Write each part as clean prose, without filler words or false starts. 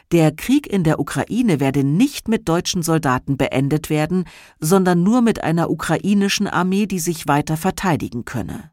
Der Krieg in der Ukraine werde nicht mit deutschen Soldaten beendet werden, sondern nur mit einer ukrainischen Armee, die sich weiter verteidigen könne.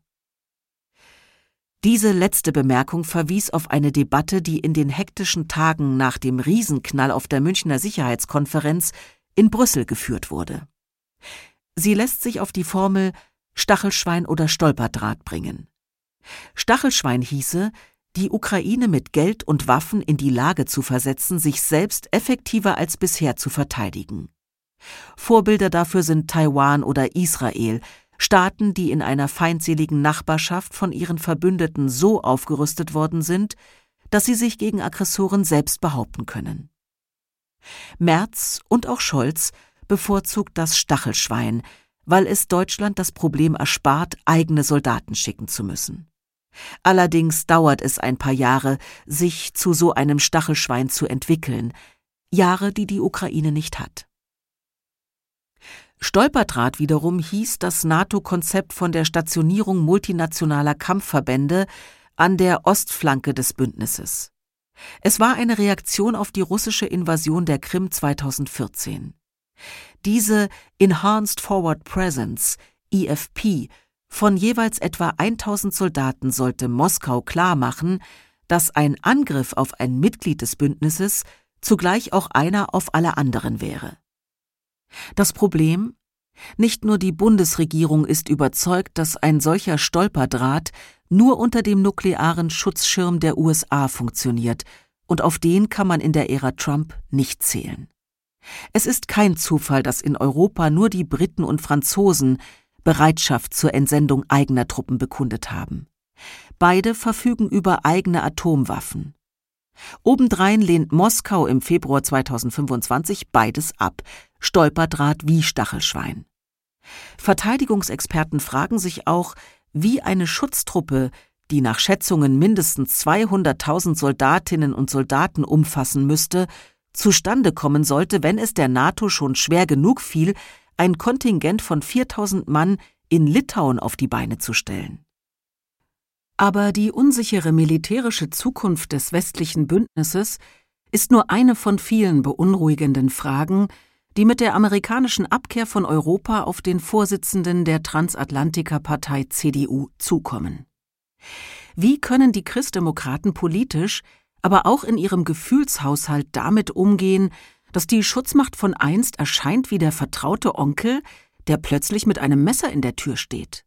Diese letzte Bemerkung verwies auf eine Debatte, die in den hektischen Tagen nach dem Riesenknall auf der Münchner Sicherheitskonferenz in Brüssel geführt wurde. Sie lässt sich auf die Formel Stachelschwein oder Stolperdraht bringen. Stachelschwein hieße, die Ukraine mit Geld und Waffen in die Lage zu versetzen, sich selbst effektiver als bisher zu verteidigen. Vorbilder dafür sind Taiwan oder Israel, Staaten, die in einer feindseligen Nachbarschaft von ihren Verbündeten so aufgerüstet worden sind, dass sie sich gegen Aggressoren selbst behaupten können. Merz und auch Scholz bevorzugt das Stachelschwein, weil es Deutschland das Problem erspart, eigene Soldaten schicken zu müssen. Allerdings dauert es ein paar Jahre, sich zu so einem Stachelschwein zu entwickeln, Jahre, die die Ukraine nicht hat. Stolperdraht wiederum hieß das NATO-Konzept von der Stationierung multinationaler Kampfverbände an der Ostflanke des Bündnisses. Es war eine Reaktion auf die russische Invasion der Krim 2014. Diese Enhanced Forward Presence, EFP, von jeweils etwa 1000 Soldaten sollte Moskau klarmachen, dass ein Angriff auf ein Mitglied des Bündnisses zugleich auch einer auf alle anderen wäre. Das Problem? Nicht nur die Bundesregierung ist überzeugt, dass ein solcher Stolperdraht nur unter dem nuklearen Schutzschirm der USA funktioniert, und auf den kann man in der Ära Trump nicht zählen. Es ist kein Zufall, dass in Europa nur die Briten und Franzosen Bereitschaft zur Entsendung eigener Truppen bekundet haben. Beide verfügen über eigene Atomwaffen. Obendrein lehnt Moskau im Februar 2025 beides ab, Stolperdraht wie Stachelschwein. Verteidigungsexperten fragen sich auch, wie eine Schutztruppe, die nach Schätzungen mindestens 200.000 Soldatinnen und Soldaten umfassen müsste, zustande kommen sollte, wenn es der NATO schon schwer genug fiel, ein Kontingent von 4.000 Mann in Litauen auf die Beine zu stellen. Aber die unsichere militärische Zukunft des westlichen Bündnisses ist nur eine von vielen beunruhigenden Fragen, die mit der amerikanischen Abkehr von Europa auf den Vorsitzenden der Transatlantikerpartei CDU zukommen. Wie können die Christdemokraten politisch, aber auch in ihrem Gefühlshaushalt damit umgehen, dass die Schutzmacht von einst erscheint wie der vertraute Onkel, der plötzlich mit einem Messer in der Tür steht?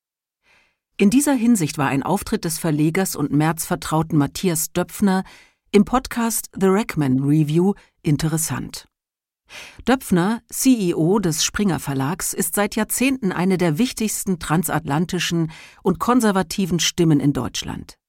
In dieser Hinsicht war ein Auftritt des Verlegers und Merz-Vertrauten Matthias Döpfner im Podcast The Rackman Review interessant. Döpfner, CEO des Springer Verlags, ist seit Jahrzehnten eine der wichtigsten transatlantischen und konservativen Stimmen in Deutschland.